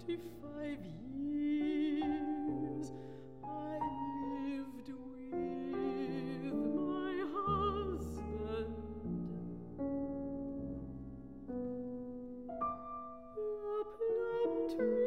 25 years I lived with my husband. The plum tree